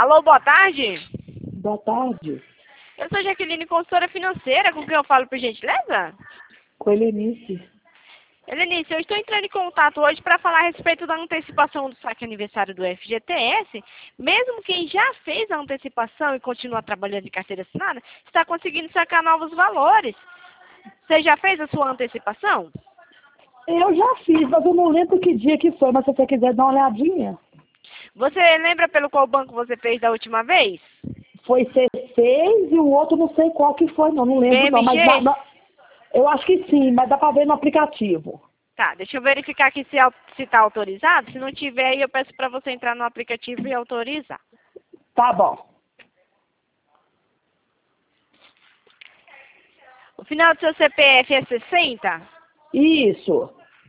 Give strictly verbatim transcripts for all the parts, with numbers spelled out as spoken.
Alô, boa tarde. Boa tarde. Eu sou Jaqueline, consultora financeira, com quem eu falo, por gentileza? Com Helenice. Helenice, eu estou entrando em contato hoje para falar a respeito da antecipação do saque aniversário do F G T S. Mesmo quem já fez a antecipação e continua trabalhando em carteira assinada, está conseguindo sacar novos valores. Você já fez a sua antecipação? Eu já fiz, mas eu não lembro que dia que foi, mas se você quiser dar uma olhadinha. Você lembra pelo qual banco você fez da última vez? Foi C seis e o outro não sei qual que foi, não, não lembro não. Mas na, na, eu acho que sim, mas dá para ver no aplicativo. Tá, deixa eu verificar aqui se está autorizado. Se não tiver, aí eu peço para você entrar no aplicativo e autorizar. Tá bom. O final do seu C P F é sessenta? Isso.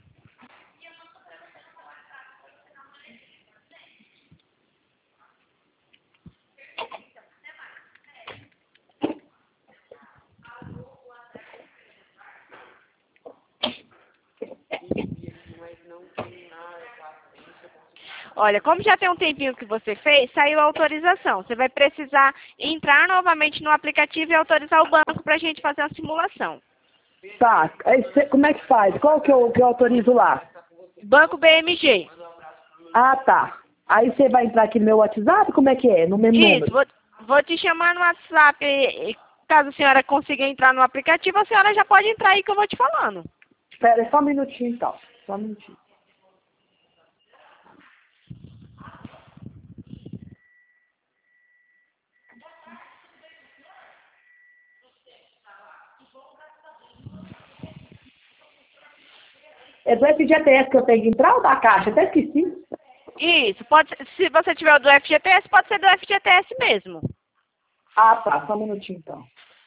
Olha, como já tem um tempinho que você fez, saiu a autorização. Você vai precisar entrar novamente no aplicativo e autorizar o banco para a gente fazer a simulação. Tá, aí cê, como é que faz? Qual que eu, que eu autorizo lá? Banco B M G. Ah, tá. Aí você vai entrar aqui no meu WhatsApp? Como é que é? No mesmo Isso, número? vou, vou te chamar no WhatsApp. Caso a senhora consiga entrar no aplicativo, a senhora já pode entrar aí que eu vou te falando. Espera só um minutinho então. Só um minutinho. É do F G T S que eu tenho que entrar ou da Caixa? Até esqueci. Isso, pode ser, se você tiver o do F G T S, pode ser do F G T S mesmo. Ah, tá. Só um minutinho então.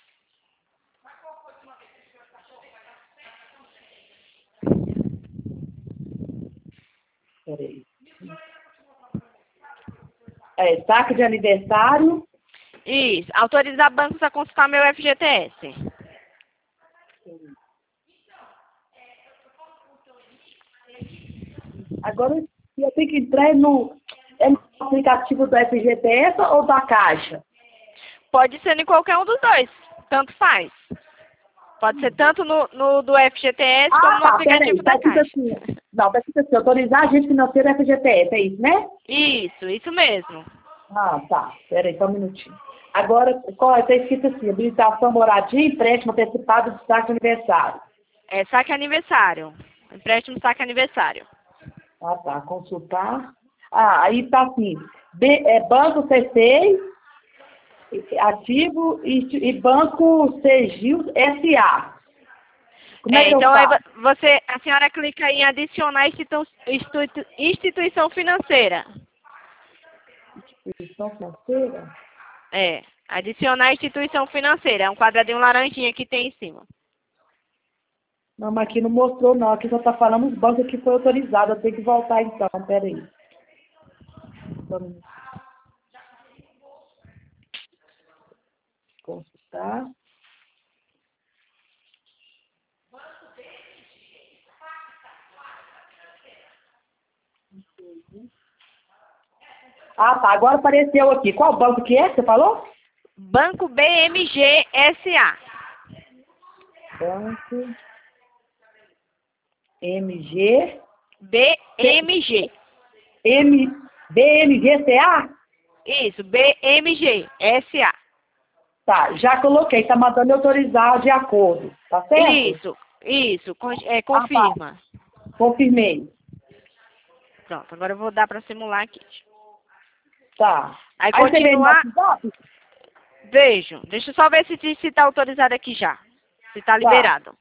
Peraí. É, saque de aniversário. Isso, autorizar bancos a consultar meu F G T S. Agora, eu tenho que entrar no, é no aplicativo do F G T S ou da Caixa? Pode ser em qualquer um dos dois, tanto faz. Pode ser tanto no, no do F G T S Ah, como no tá, aplicativo peraí. Tá da escrito Caixa. assim. Não, tá escrito assim, autorizar agente financeiro F G T S, é isso, né? Isso, isso mesmo. Ah, tá. Peraí, só um minutinho. Agora, qual é? Tá escrito assim, habilitação, moradia, empréstimo antecipado de saque de aniversário. É saque aniversário. Empréstimo saque aniversário. Ah, tá. Consultar. Ah, aí tá assim. B, é, banco C seis, ativo e, e Banco Sergil S A. Como é, É, que eu então aí faço? vo- você, a senhora clica em adicionar institu, institu, instituição financeira. Instituição financeira? É, adicionar instituição financeira. É um quadradinho laranjinha que tem em cima. Não, mas aqui não mostrou não. Aqui só tá falando os bancos que foi autorizado. Eu tenho que voltar então. Peraí. Vamos consultar. Ah, tá. Agora apareceu aqui. Qual banco que é que você falou? Banco B M G S A. Banco M G. B M G. M, B M G C A? Isso, B M G S A. Tá, já coloquei. Tá mandando autorizar de acordo. Tá certo? Isso, isso, con é, Ah, confirma. tá. Confirmei. Pronto, agora eu vou dar para simular aqui. Tá. Aí, Aí você vem no continuar, WhatsApp? vejo. Deixa eu só ver se está autorizado aqui já. Se está liberado.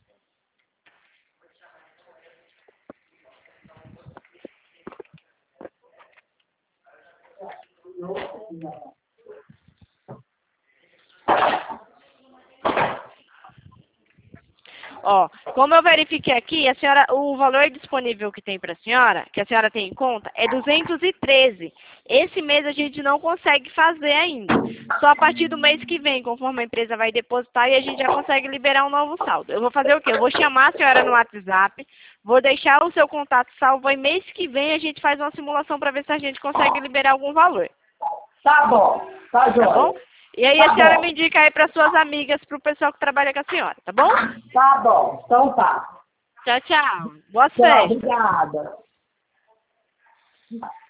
Ó, como eu verifiquei aqui, a senhora, o valor disponível que tem para a senhora, que a senhora tem em conta, é duzentos e treze. Esse mês a gente não consegue fazer ainda. Só a partir do mês que vem, conforme a empresa vai depositar, e a gente já consegue liberar um novo saldo. Eu vou fazer o quê? Eu vou chamar a senhora no WhatsApp, vou deixar o seu contato salvo, e mês que vem a gente faz uma simulação para ver se a gente consegue liberar algum valor. Tá bom, tá, Tá bom? joia. E aí Tá a senhora bom. me indica aí para suas amigas, para o pessoal que trabalha com a senhora, tá bom? Tá bom, então tá. Tchau, tchau. Boa Tchau, festa. obrigada.